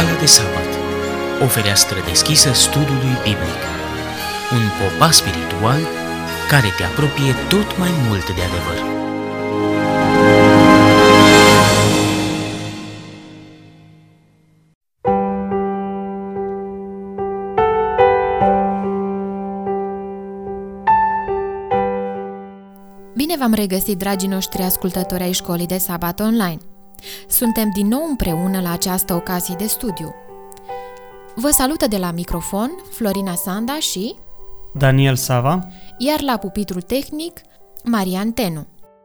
Școala de sabat, o fereastră deschisă studiului biblic, un popas spiritual care te apropie tot mai mult de adevăr. Bine v-am regăsit, dragii noștri ascultători ai Școlii de Sabat Online. Suntem din nou împreună la această ocazie de studiu. Vă salută de la microfon Florina Sanda și Daniel Sava, iar la pupitrul tehnic Marian Tenu.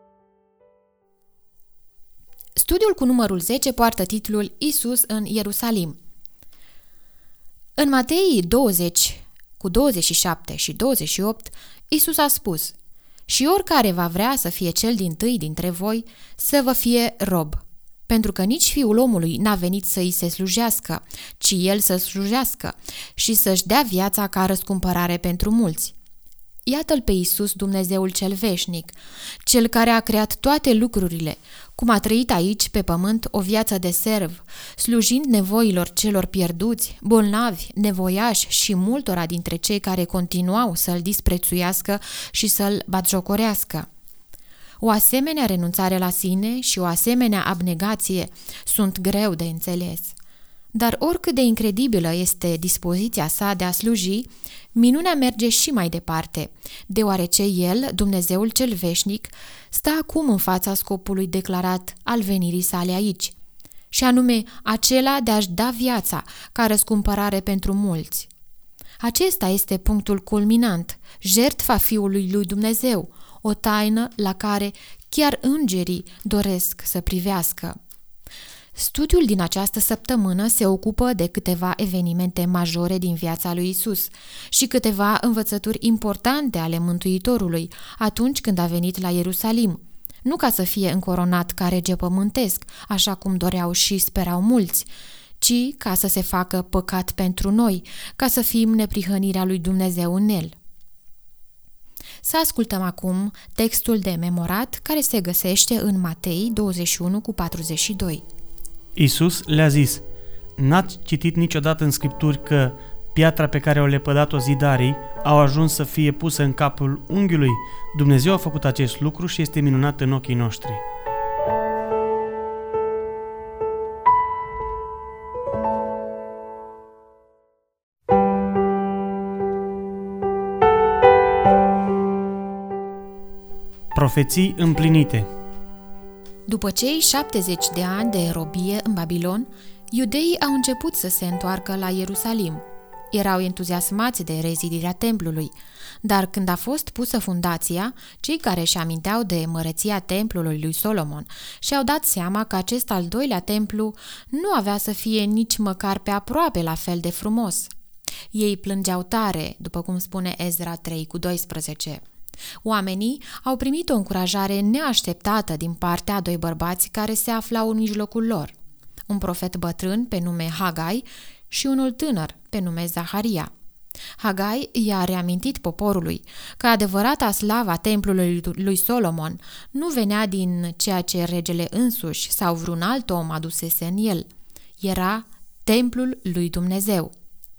Studiul cu numărul 10 poartă titlul Isus în Ierusalim. În Matei 20, cu 27 și 28, Isus a spus: și oricare va vrea să fie cel dintâi dintre voi, să vă fie rob. Pentru că nici Fiul omului n-a venit să îi se slujească, ci El să slujească și să-și dea viața ca răscumpărare pentru mulți. Iată-L pe Iisus, Dumnezeul cel veșnic, Cel care a creat toate lucrurile, cum a trăit aici pe pământ o viață de serv, slujind nevoilor celor pierduți, bolnavi, nevoiași și multora dintre cei care continuau să-L disprețuiască și să-L batjocorească. O asemenea renunțare la sine și o asemenea abnegație sunt greu de înțeles. Dar oricât de incredibilă este dispoziția sa de a sluji, minunea merge și mai departe, deoarece El, Dumnezeul cel veșnic, stă acum în fața scopului declarat al venirii sale aici, și anume acela de a-și da viața ca răscumpărare pentru mulți. Acesta este punctul culminant, jertfa Fiului lui Dumnezeu, o taină la care chiar îngerii doresc să privească. Studiul din această săptămână se ocupă de câteva evenimente majore din viața lui Isus și câteva învățături importante ale Mântuitorului atunci când a venit la Ierusalim, nu ca să fie încoronat ca rege pământesc, așa cum doreau și sperau mulți, ci ca să se facă păcat pentru noi, ca să fim neprihănirea lui Dumnezeu în El. Să ascultăm acum textul de memorat care se găsește în Matei 21 cu 42. Iisus le-a zis: n-ați citit niciodată în Scripturi că piatra pe care au lepădat-o zidarii au ajuns să fie pusă în capul unghiului? Dumnezeu a făcut acest lucru și este minunat în ochii noștri. Profeții împlinite. După cei 70 de ani de robie în Babilon, iudeii au început să se întoarcă la Ierusalim. Erau entuziasmați de rezidirea templului, dar când a fost pusă fundația, cei care își aminteau de măreția templului lui Solomon și-au dat seama că acest al doilea templu nu avea să fie nici măcar pe aproape la fel de frumos. Ei plângeau tare, după cum spune Ezra 3 cu 12. Oamenii au primit o încurajare neașteptată din partea a doi bărbați care se aflau în mijlocul lor, un profet bătrân pe nume Hagai și unul tânăr pe nume Zaharia. Hagai i-a reamintit poporului că adevărata slava templului lui Solomon nu venea din ceea ce regele însuși sau vreun alt om adusese în el. Era templul lui Dumnezeu.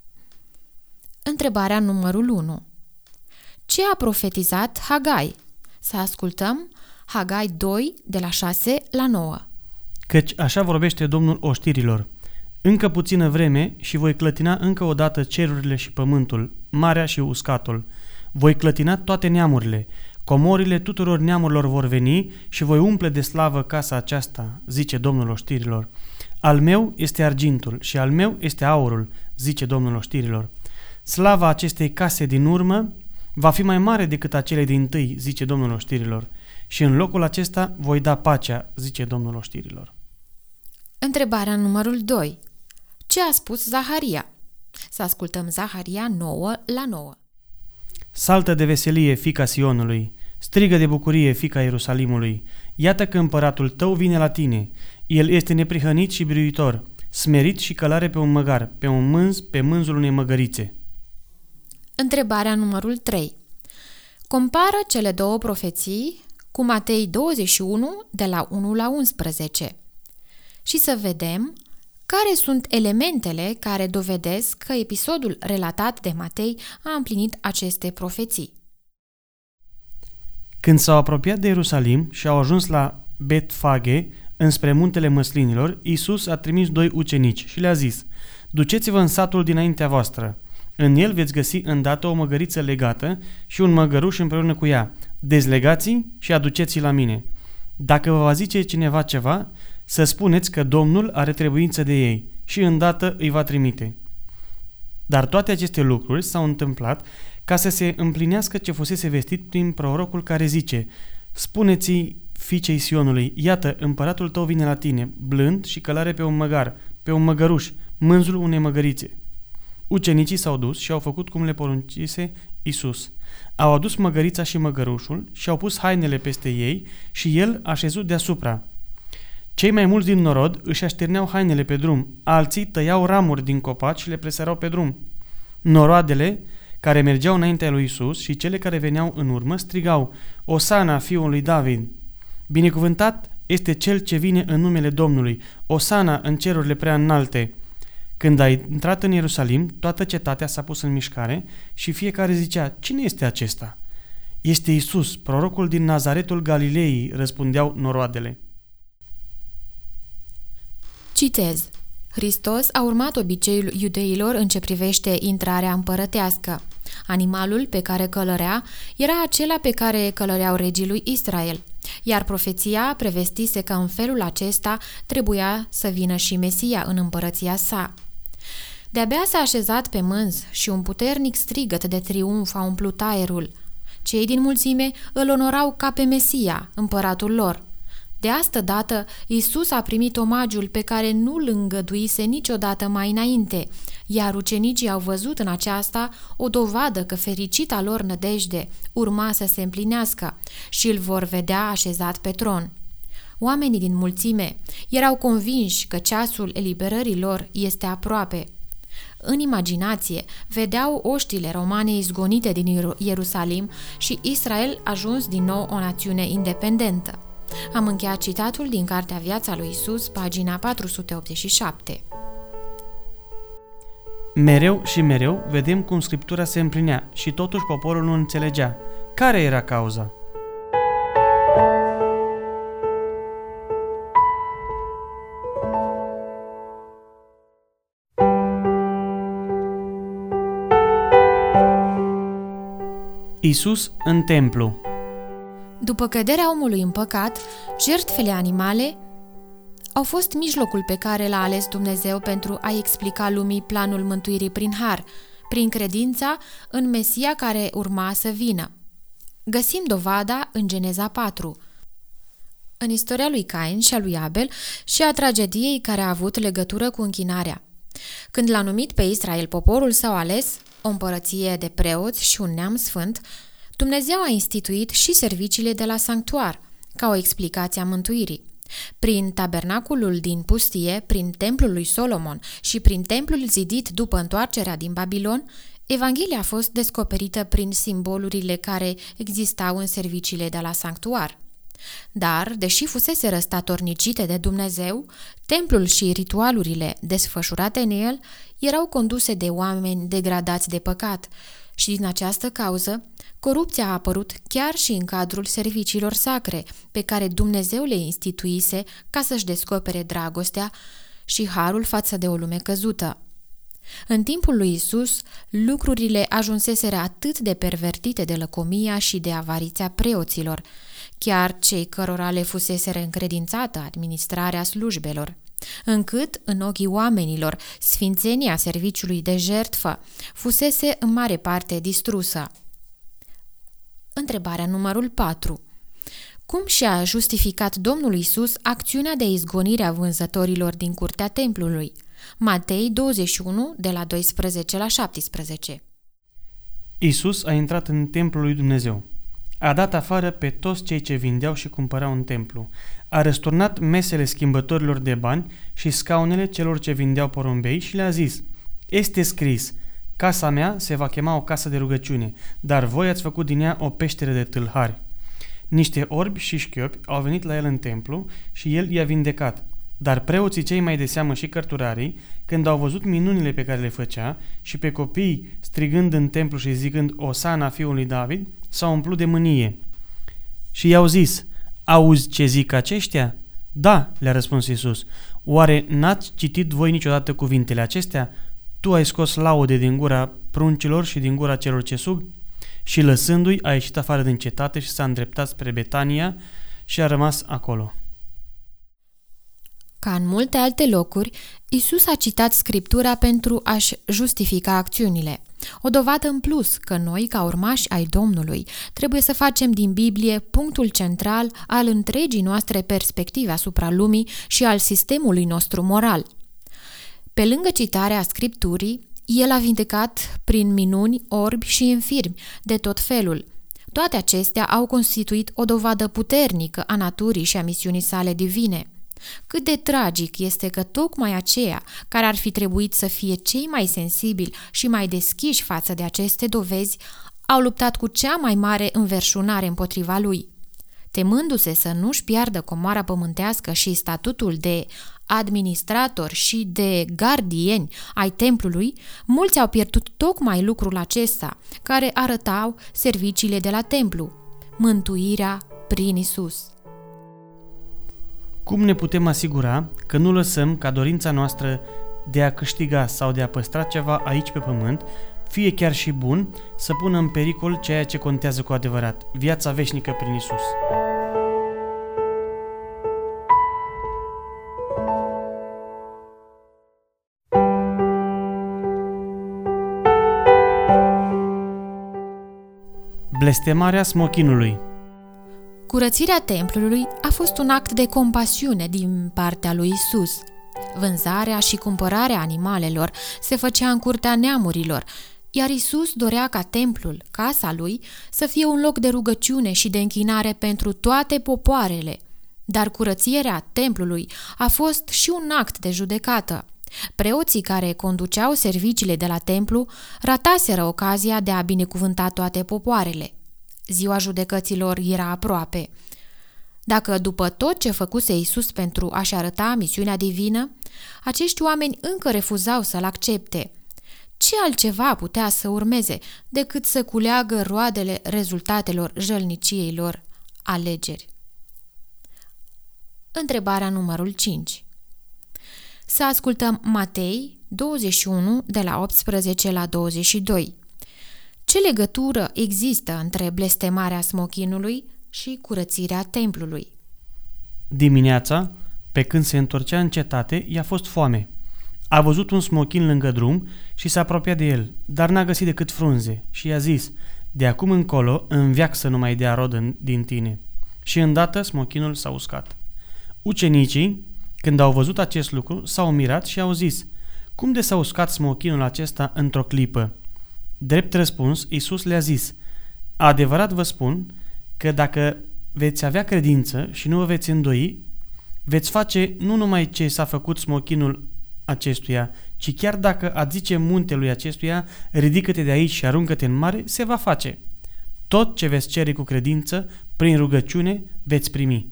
Întrebarea numărul 1. Ce a profetizat Hagai? Să ascultăm Hagai 2, de la 6 la 9. Căci așa vorbește Domnul oștirilor: încă puțină vreme și voi clătina încă o dată cerurile și pământul, marea și uscatul. Voi clătina toate neamurile, comorile tuturor neamurilor vor veni și voi umple de slavă casa aceasta, zice Domnul oștirilor. Al meu este argintul și al meu este aurul, zice Domnul oștirilor. Slava acestei case din urmă va fi mai mare decât acele dintâi, zice Domnul oștirilor, și în locul acesta voi da pacea, zice Domnul oștirilor. Întrebarea numărul 2. Ce a spus Zaharia? Să ascultăm Zaharia 9 la 9. Saltă de veselie, fiica Sionului, strigă de bucurie, fiica Ierusalimului. Iată că împăratul tău vine la tine. El este neprihănit și biruitor, smerit și călare pe un măgar, pe un mânz, pe mânzul unei măgărițe. Întrebarea numărul 3. Compară cele două profeții cu Matei 21, de la 1 la 11. Și să vedem Care sunt elementele care dovedesc că episodul relatat de Matei a împlinit aceste profeții? Când s-au apropiat de Ierusalim și au ajuns la Betfage, înspre muntele Măslinilor, Iisus a trimis 2 ucenici și le-a zis: duceți-vă în satul dinaintea voastră. În el veți găsi îndată o măgăriță legată și un măgăruș împreună cu ea. Dezlegați-i și aduceți-i la mine. Dacă vă va zice cineva ceva, să spuneți că Domnul are trebuință de ei și îndată îi va trimite. Dar toate aceste lucruri s-au întâmplat ca să se împlinească ce fusese vestit prin prorocul care zice: spuneți-i fiicei Sionului, iată, împăratul tău vine la tine, blând și călare pe un măgar, pe un măgăruș, mânzul unei măgărițe. Ucenicii s-au dus și au făcut cum le poruncise Iisus. Au adus măgărița și măgărușul și au pus hainele peste ei și el a șezut deasupra. Cei mai mulți din norod își așterneau hainele pe drum, alții tăiau ramuri din copaci și le presărau pe drum. Noroadele care mergeau înaintea lui Iisus și cele care veneau în urmă strigau: Osana fiului David! Binecuvântat este cel ce vine în numele Domnului, Osana în cerurile prea înalte! Când a intrat în Ierusalim, toată cetatea s-a pus în mișcare și fiecare zicea: cine este acesta? Este Iisus, prorocul din Nazaretul Galilei, răspundeau noroadele. Citez. Hristos a urmat obiceiul iudeilor în ce privește intrarea împărătească. Animalul pe care călărea era acela pe care călăreau regii lui Israel, iar profeția prevestise că în felul acesta trebuia să vină și Mesia în împărăția sa. De-abia s-a așezat pe mânz și un puternic strigăt de triumf a umplut aerul. Cei din mulțime îl onorau ca pe Mesia, împăratul lor. De asta dată, Iisus a primit omagiul pe care nu îl îngăduise niciodată mai înainte, iar ucenicii au văzut în aceasta o dovadă că fericita lor nădejde urma să se împlinească și îl vor vedea așezat pe tron. Oamenii din mulțime erau convinși că ceasul eliberării lor este aproape. În imaginație vedeau oștile romane izgonite din Ierusalim și Israel ajuns din nou o națiune independentă. Am încheiat citatul din Cartea Viața lui Iisus, pagina 487. Mereu și mereu vedem cum Scriptura se împlinea și totuși poporul nu înțelegea. Care era cauza? Iisus în templu. După căderea omului în păcat, jertfele animale au fost mijlocul pe care l-a ales Dumnezeu pentru a explica lumii planul mântuirii prin har, prin credința în Mesia care urma să vină. Găsim dovada în Geneza 4, în istoria lui Cain și a lui Abel și a tragediei care a avut legătură cu închinarea. Când l-a numit pe Israel poporul său ales, o împărăție de preoți și un neam sfânt, Dumnezeu a instituit și serviciile de la sanctuar, ca o explicație a mântuirii. Prin tabernaculul din pustie, prin templul lui Solomon și prin templul zidit după întoarcerea din Babilon, Evanghelia a fost descoperită prin simbolurile care existau în serviciile de la sanctuar. Dar, deși fusese răstatornicite de Dumnezeu, templul și ritualurile desfășurate în el erau conduse de oameni degradați de păcat și din această cauză, corupția a apărut chiar și în cadrul serviciilor sacre pe care Dumnezeu le instituise ca să-și descopere dragostea și harul față de o lume căzută. În timpul lui Isus, lucrurile ajunseseră atât de pervertite de lăcomia și de avariția preoților, chiar cei cărora le fuseseră încredințată administrarea slujbelor, încât, în ochii oamenilor, sfințenia serviciului de jertfă fusese în mare parte distrusă. Întrebarea numărul 4. Cum și-a justificat Domnul Iisus acțiunea de izgonire a vânzătorilor din curtea templului? Matei 21, de la 12 la 17. Iisus a intrat în templul lui Dumnezeu. A dat afară pe toți cei ce vindeau și cumpărau în templu. A răsturnat mesele schimbătorilor de bani și scaunele celor ce vindeau porumbei și le-a zis: este scris, casa mea se va chema o casă de rugăciune, dar voi ați făcut din ea o peșteră de tâlhari. Niște orbi și șchiopi au venit la el în templu și el i-a vindecat. Dar preoții cei mai de seamă și cărturarii, când au văzut minunile pe care le făcea și pe copii strigând în templu și zicând Osana fiului David, s-au umplut de mânie. Și i-au zis, auzi ce zic aceștia? Da, le-a răspuns Iisus. Oare n-ați citit voi niciodată cuvintele acestea? Tu ai scos laude din gura pruncilor și din gura celor ce sug? Și lăsându-i a ieșit afară din cetate și s-a îndreptat spre Betania și a rămas acolo. Ca în multe alte locuri, Iisus a citat Scriptura pentru a-și justifica acțiunile. O dovadă în plus că noi, ca urmași ai Domnului, trebuie să facem din Biblie punctul central al întregii noastre perspective asupra lumii și al sistemului nostru moral. Pe lângă citarea Scripturii, El a vindecat prin minuni orbi și infirmi de tot felul. Toate acestea au constituit o dovadă puternică a naturii și a misiunii sale divine. Cât de tragic este că tocmai aceia care ar fi trebuit să fie cei mai sensibili și mai deschiși față de aceste dovezi au luptat cu cea mai mare înverșunare împotriva lui. Temându-se să nu-și piardă comoara pământească și statutul de administrator și de gardieni ai templului, mulți au pierdut tocmai lucrul acesta, care arătau serviciile de la templu, mântuirea prin Isus. Cum ne putem asigura că nu lăsăm ca dorința noastră de a câștiga sau de a păstra ceva aici pe pământ, fie chiar și bun, să pună în pericol ceea ce contează cu adevărat, viața veșnică prin Isus? Blestemarea smochinului. Curățirea templului a fost un act de compasiune din partea lui Isus. Vânzarea și cumpărarea animalelor se făcea în curtea neamurilor, iar Isus dorea ca templul, casa lui, să fie un loc de rugăciune și de închinare pentru toate popoarele. Dar curățirea templului a fost și un act de judecată. Preoții care conduceau serviciile de la templu rataseră ocazia de a binecuvânta toate popoarele. Ziua judecăților era aproape. Dacă după tot ce făcuse Iisus pentru a-și arăta misiunea divină, acești oameni încă refuzau să-l accepte, ce altceva putea să urmeze decât să culeagă roadele rezultatelor jălniciei lor alegeri? Întrebarea numărul 5. Să ascultăm Matei 21 de la 18 la 22. Ce legătură există între blestemarea smochinului și curățirea templului? Dimineața, pe când se întorcea în cetate, i-a fost foame. A văzut un smochin lângă drum și s-a apropiat de el, dar n-a găsit decât frunze și i-a zis, de acum încolo, în veac să nu mai dea rod din tine. Și îndată smochinul s-a uscat. Ucenicii, când au văzut acest lucru, s-au mirat și au zis, cum de s-a uscat smochinul acesta într-o clipă? Drept răspuns, Iisus le-a zis, adevărat vă spun că dacă veți avea credință și nu vă veți îndoi, veți face nu numai ce s-a făcut smochinul acestuia, ci chiar dacă ați zice muntelui acestuia, ridică-te de aici și aruncă-te în mare, se va face. Tot ce veți cere cu credință, prin rugăciune, veți primi.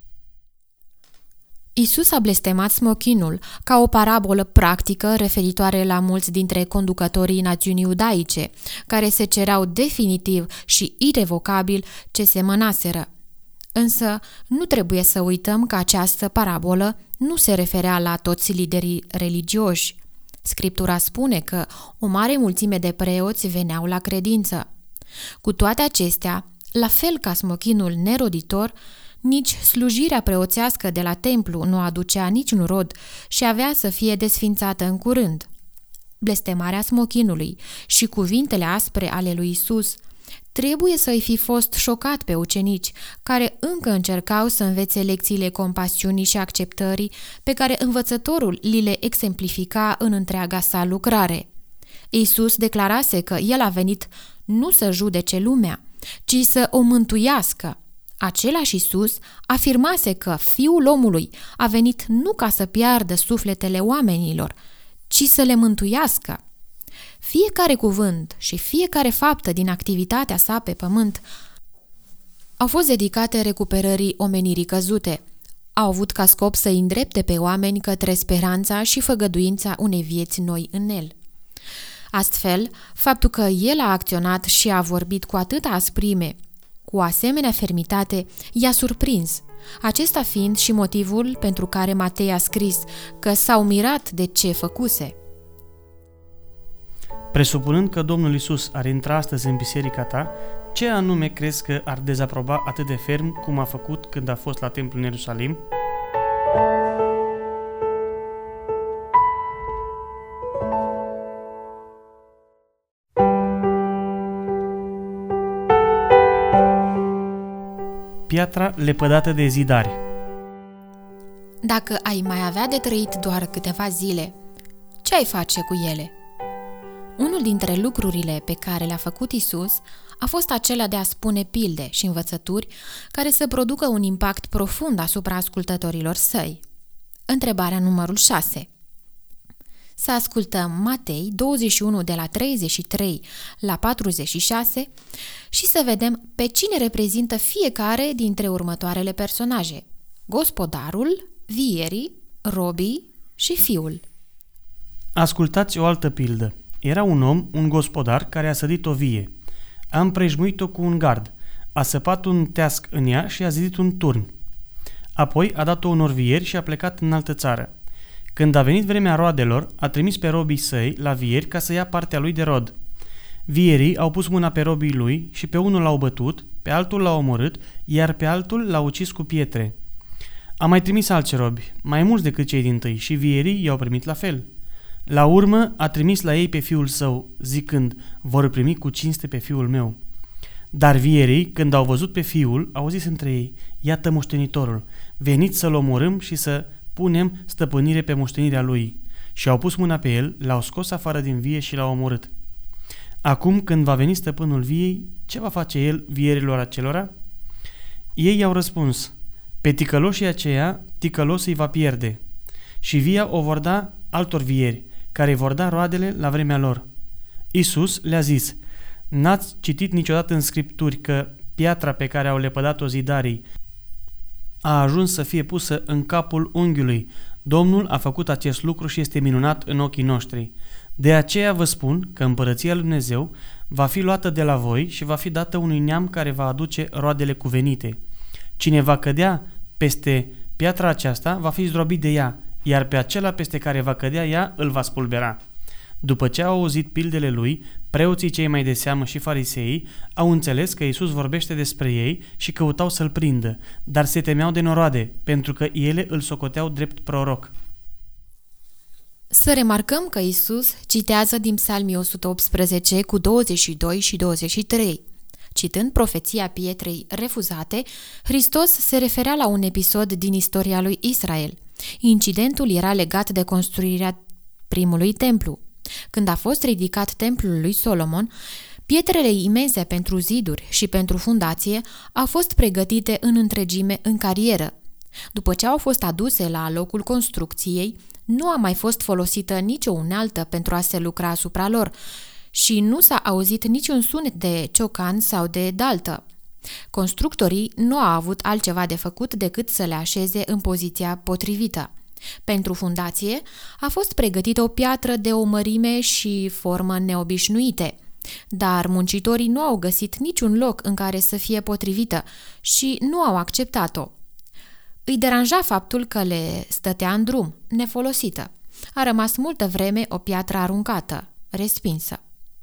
Isus a blestemat smochinul ca o parabolă practică referitoare la mulți dintre conducătorii națiunii iudaice, care se cereau definitiv și irevocabil ce semănaseră. Însă nu trebuie să uităm că această parabolă nu se referea la toți liderii religioși. Scriptura spune că o mare mulțime de preoți veneau la credință. Cu toate acestea, la fel ca smochinul neroditor, nici slujirea preoțească de la templu nu aducea niciun rod și avea să fie desfințată în curând. Blestemarea smochinului și cuvintele aspre ale lui Isus trebuie să-i fi fost șocat pe ucenici, care încă încercau să învețe lecțiile compasiunii și acceptării pe care învățătorul li le exemplifica în întreaga sa lucrare. Isus declarase că El a venit nu să judece lumea, ci să o mântuiască. Același Iisus afirmase că Fiul omului a venit nu ca să piardă sufletele oamenilor, ci să le mântuiască. Fiecare cuvânt și fiecare faptă din activitatea sa pe pământ au fost dedicate recuperării omenirii căzute. au avut ca scop să îi îndrepte pe oameni către speranța și făgăduința unei vieți noi în El. Astfel, faptul că El a acționat și a vorbit cu atâta asprime, cu o asemenea fermitate, i-a surprins, acesta fiind și motivul pentru care Matei a scris că s-au mirat de ce făcuse. Presupunând că Domnul Iisus ar intra astăzi în biserica ta, ce anume crezi că ar dezaproba atât de ferm cum a făcut când a fost la templul în Ierusalim? Piatra lepădată de zidare. Dacă ai mai avea de trăit doar câteva zile, ce ai face cu ele? Unul dintre lucrurile pe care le-a făcut Isus a fost acela de a spune pilde și învățături care să producă un impact profund asupra ascultătorilor săi. Întrebarea numărul 6. Să ascultăm Matei 21 de la 33 la 46 și să vedem pe cine reprezintă fiecare dintre următoarele personaje: gospodarul, vierii, robii și fiul. Ascultați o altă pildă. Era un om, un gospodar, care a sădit o vie. A împrejmuit-o cu un gard, a săpat un teasc în ea și a zidit un turn. Apoi a dat-o unor vieri și a plecat în altă țară. Când a venit vremea roadelor, a trimis pe robii săi la vieri ca să ia partea lui de rod. Vierii au pus mâna pe robii lui și pe unul l-au bătut, pe altul l-au omorât, iar pe altul l-au ucis cu pietre. A mai trimis alți robi, mai mulți decât cei dintâi, și vierii i-au primit la fel. La urmă a trimis la ei pe fiul său, zicând: vor primi cu cinste pe fiul meu. Dar vierii, când au văzut pe fiul, au zis între ei: iată moștenitorul, veniți să-l omorâm și să punem stăpânire pe moștenirea lui. Și au pus mâna pe el, l-au scos afară din vie și l-au omorât. Acum, când va veni stăpânul viei, ce va face el vierilor acelora? Ei i-au răspuns: pe ticăloșii aceia, ticălos îi va pierde. Și via o vor da altor vieri, care vor da roadele la vremea lor. Iisus le-a zis: n-ați citit niciodată în Scripturi că piatra pe care au lepădat-o zidarii a ajuns să fie pusă în capul unghiului? Domnul a făcut acest lucru și este minunat în ochii noștri. De aceea vă spun că împărăția lui Dumnezeu va fi luată de la voi și va fi dată unui neam care va aduce roadele cuvenite. Cine va cădea peste piatra aceasta va fi zdrobit de ea, iar pe acela peste care va cădea ea îl va spulbera. După ce au auzit pildele lui, preoții cei mai de seamă și fariseii au înțeles că Iisus vorbește despre ei și căutau să-l prindă, dar se temeau de noroade, pentru că ele îl socoteau drept proroc. Să remarcăm că Iisus citează din Psalmii 118 cu 22 și 23. Citând profeția pietrei refuzate, Hristos se referea la un episod din istoria lui Israel. Incidentul era legat de construirea primului templu. Când a fost ridicat templul lui Solomon, pietrele imense pentru ziduri și pentru fundație au fost pregătite în întregime în carieră. După ce au fost aduse la locul construcției, nu a mai fost folosită nicio unealtă pentru a se lucra asupra lor și nu s-a auzit niciun sunet de ciocan sau de daltă. Constructorii nu au avut altceva de făcut decât să le așeze în poziția potrivită. Pentru fundație a fost pregătită o piatră de o mărime și formă neobișnuite, dar muncitorii nu au găsit niciun loc în care să fie potrivită și nu au acceptat-o. Îi deranja faptul că le stătea în drum, nefolosită. A rămas multă vreme o piatră aruncată, respinsă.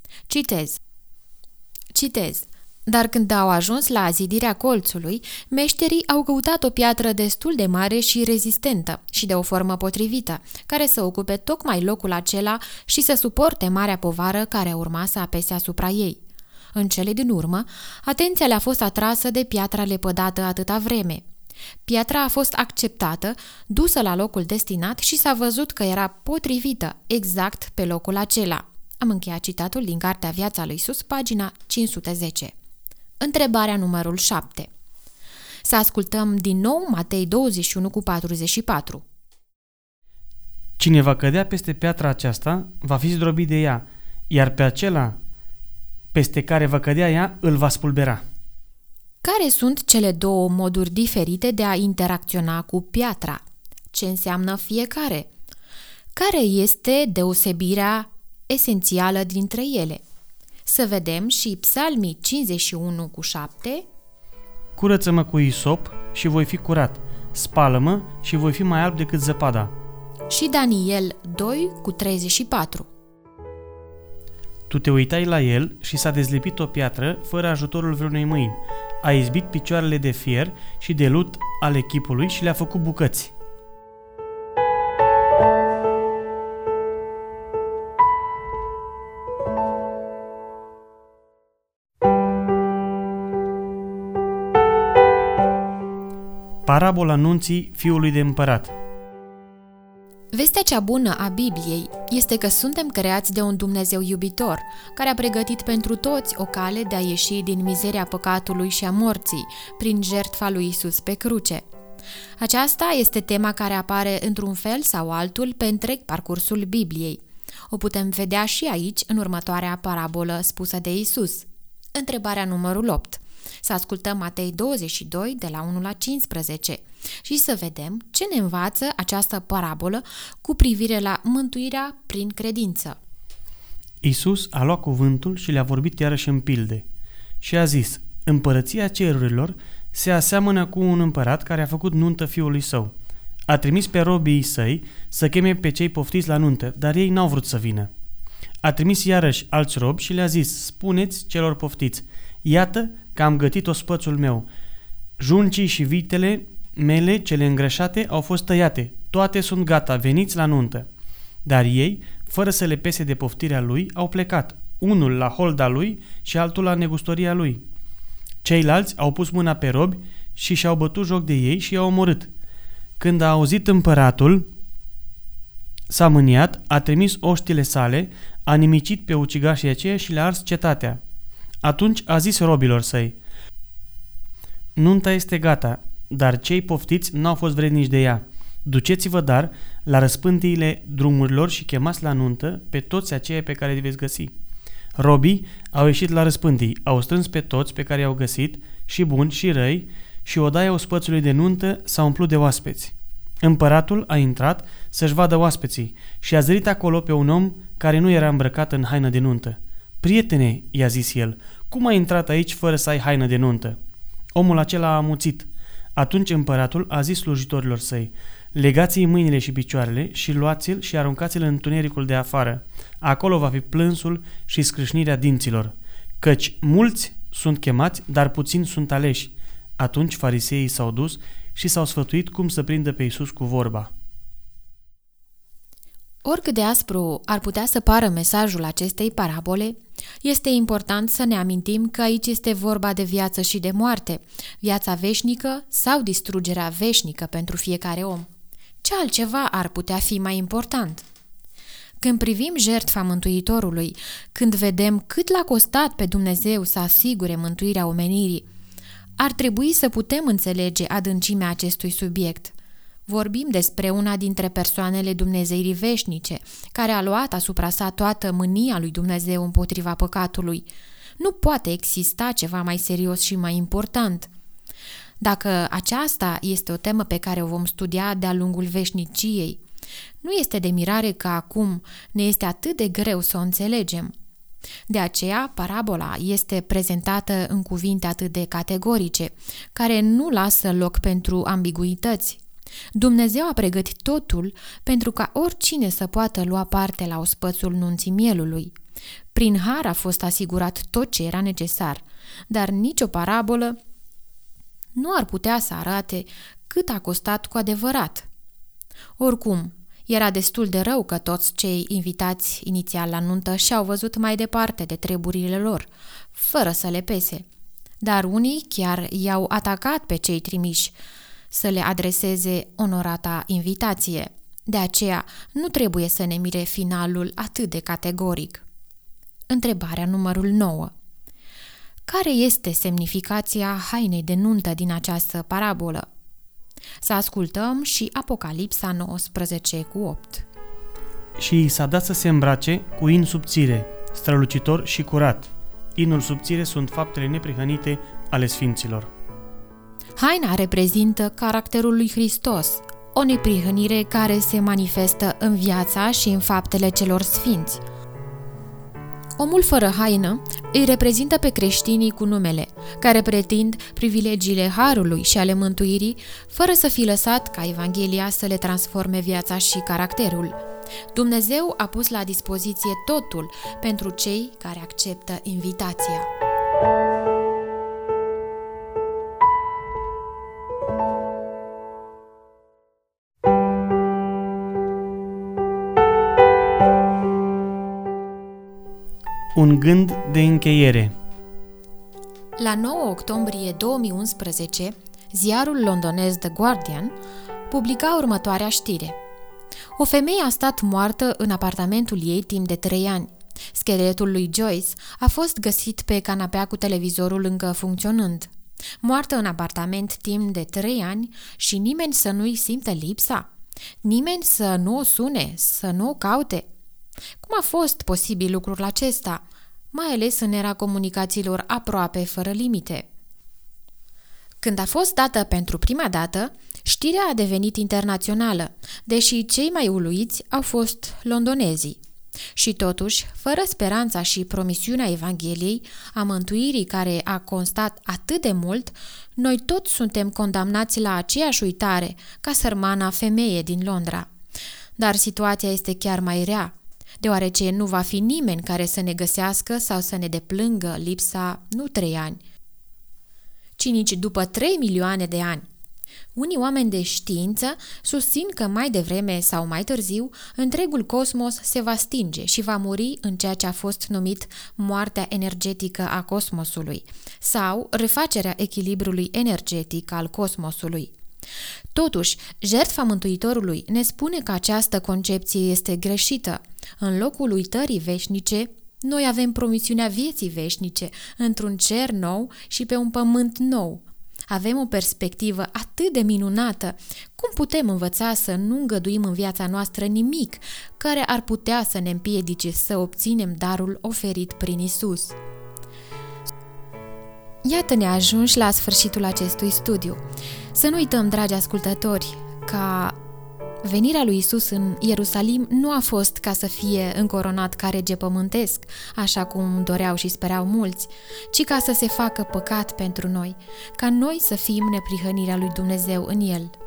Citez. Dar când au ajuns la zidirea colțului, meșterii au căutat o piatră destul de mare și rezistentă și de o formă potrivită, care să ocupe tocmai locul acela și să suporte marea povară care urma să apese asupra ei. În cele din urmă, atenția le-a fost atrasă de piatra lepădată atâta vreme. Piatra a fost acceptată, dusă la locul destinat și s-a văzut că era potrivită exact pe locul acela. Am încheiat citatul din Cartea Viața lui Iisus, pagina 510. Întrebarea numărul 7. Să ascultăm din nou Matei 21 cu 44. Cine va cădea peste piatra aceasta va fi zdrobit de ea, iar pe acela peste care va cădea ea îl va spulbera. Care sunt cele două moduri diferite de a interacționa cu piatra? Ce înseamnă fiecare? Care este deosebirea esențială dintre ele? Să vedem și Psalmii 51:7. Curăță-mă cu isop și voi fi curat, spală-mă și voi fi mai alb decât zăpada. Și Daniel 2:34. Tu te uitai la el și s-a dezlipit o piatră fără ajutorul vreunei mâini. A izbit picioarele de fier și de lut ale chipului și le-a făcut bucăți. Parabola nunții fiului de împărat. Vestea cea bună a Bibliei este că suntem creați de un Dumnezeu iubitor, care a pregătit pentru toți o cale de a ieși din mizeria păcatului și a morții, prin jertfa lui Isus pe cruce. Aceasta este tema care apare într-un fel sau altul pe întreg parcursul Bibliei. O putem vedea și aici, în următoarea parabolă spusă de Isus. Întrebarea numărul 8. Să ascultăm Matei 22, de la 1 la 15, și să vedem ce ne învață această parabolă cu privire la mântuirea prin credință. Isus a luat cuvântul și le-a vorbit iarăși în pilde și a zis: Împărăția cerurilor se aseamănă cu un împărat care a făcut nuntă fiului său. A trimis pe robii săi să cheme pe cei poftiți la nuntă, dar ei n-au vrut să vină. A trimis iarăși alți robi și le-a zis: Spuneți celor poftiți: Iată că am gătit ospățul meu. Juncii și vitele mele, cele îngrășate, au fost tăiate. Toate sunt gata, veniți la nuntă. Dar ei, fără să le pese de poftirea lui, au plecat, unul la holda lui și altul la negustoria lui. Ceilalți au pus mâna pe robi și și-au bătut joc de ei și i-au omorât. Când a auzit împăratul, s-a mâniat, a trimis oștile sale, a nimicit pe ucigașii aceia și le-a ars cetatea. Atunci a zis robilor săi: Nunta este gata, dar cei poftiți n-au fost vrednici de ea. Duceți-vă dar la răspântiile drumurilor și chemați la nuntă pe toți aceia pe care îi veți găsi. Robii au ieșit la răspântii, au strâns pe toți pe care i-au găsit, și buni și răi, și odaia ospățului de nuntă s-a umplut de oaspeți. Împăratul a intrat să-și vadă oaspeții și a zărit acolo pe un om care nu era îmbrăcat în haină de nuntă. Prietene, i-a zis el, cum ai intrat aici fără să ai haină de nuntă? Omul acela a amuțit. Atunci împăratul a zis slujitorilor săi: Legați-i mâinile și picioarele și luați-l și aruncați-l în întunericul de afară. Acolo va fi plânsul și scrâșnirea dinților, căci mulți sunt chemați, dar puțini sunt aleși. Atunci fariseii s-au dus și s-au sfătuit cum să prindă pe Iisus cu vorba. Oricât de aspru ar putea să pară mesajul acestei parabole, este important să ne amintim că aici este vorba de viață și de moarte, viața veșnică sau distrugerea veșnică pentru fiecare om. Ce altceva ar putea fi mai important? Când privim jertfa Mântuitorului, când vedem cât l-a costat pe Dumnezeu să asigure mântuirea omenirii, ar trebui să putem înțelege adâncimea acestui subiect. Vorbim despre una dintre persoanele Dumnezeirii veșnice, care a luat asupra sa toată mânia lui Dumnezeu împotriva păcatului. Nu poate exista ceva mai serios și mai important. Dacă aceasta este o temă pe care o vom studia de-a lungul veșniciei, nu este de mirare că acum ne este atât de greu să o înțelegem. De aceea, parabola este prezentată în cuvinte atât de categorice, care nu lasă loc pentru ambiguități. Dumnezeu a pregătit totul pentru ca oricine să poată lua parte la ospățul nunții mielului. Prin har a fost asigurat tot ce era necesar, dar nicio parabolă nu ar putea să arate cât a costat cu adevărat. Oricum, era destul de rău că toți cei invitați inițial la nuntă și-au văzut mai departe de treburile lor, fără să le pese. Dar unii chiar i-au atacat pe cei trimiși să le adreseze onorata invitație. De aceea, nu trebuie să ne mire finalul atât de categoric. Întrebarea numărul 9. Care este semnificația hainei de nuntă din această parabolă? Să ascultăm și Apocalipsa 19:8. Și i s-a dat să se îmbrace cu in subțire, strălucitor și curat. Inul subțire sunt faptele neprihănite ale sfinților. Haina reprezintă caracterul lui Hristos, o neprihănire care se manifestă în viața și în faptele celor sfinți. Omul fără haină îi reprezintă pe creștinii cu numele, care pretind privilegiile harului și ale mântuirii, fără să fi lăsat ca Evanghelia să le transforme viața și caracterul. Dumnezeu a pus la dispoziție totul pentru cei care acceptă invitația. Un gând de încheiere. La 9 octombrie 2011, ziarul londonez The Guardian publica următoarea știre. O femeie a stat moartă în apartamentul ei timp de 3 ani. Scheletul lui Joyce a fost găsit pe canapea cu televizorul încă funcționând. Moartă în apartament timp de 3 ani și nimeni să nu-i simtă lipsa? Nimeni să nu o sune, să nu o caute? Cum a fost posibil lucrul acesta, mai ales în era comunicațiilor aproape fără limite? Când a fost dată pentru prima dată, știrea a devenit internațională, deși cei mai uluiți au fost londonezii. Și totuși, fără speranța și promisiunea Evangheliei, a mântuirii care a constat atât de mult, noi toți suntem condamnați la aceeași uitare ca sărmana femeie din Londra. Dar situația este chiar mai rea, deoarece nu va fi nimeni care să ne găsească sau să ne deplângă lipsa nu 3 ani, ci nici după 3 milioane de ani. Unii oameni de știință susțin că mai devreme sau mai târziu întregul cosmos se va stinge și va muri în ceea ce a fost numit moartea energetică a cosmosului sau refacerea echilibrului energetic al cosmosului. Totuși, jertfa Mântuitorului ne spune că această concepție este greșită. În locul uitării veșnice, noi avem promisiunea vieții veșnice într-un cer nou și pe un pământ nou. Avem o perspectivă atât de minunată, cum putem învăța să nu îngăduim în viața noastră nimic care ar putea să ne împiedice să obținem darul oferit prin Isus? Iată-ne ajunși la sfârșitul acestui studiu. Să nu uităm, dragi ascultători, că venirea lui Isus în Ierusalim nu a fost ca să fie încoronat ca rege pământesc, așa cum doreau și sperau mulți, ci ca să se facă păcat pentru noi, ca noi să fim neprihănirea lui Dumnezeu în el.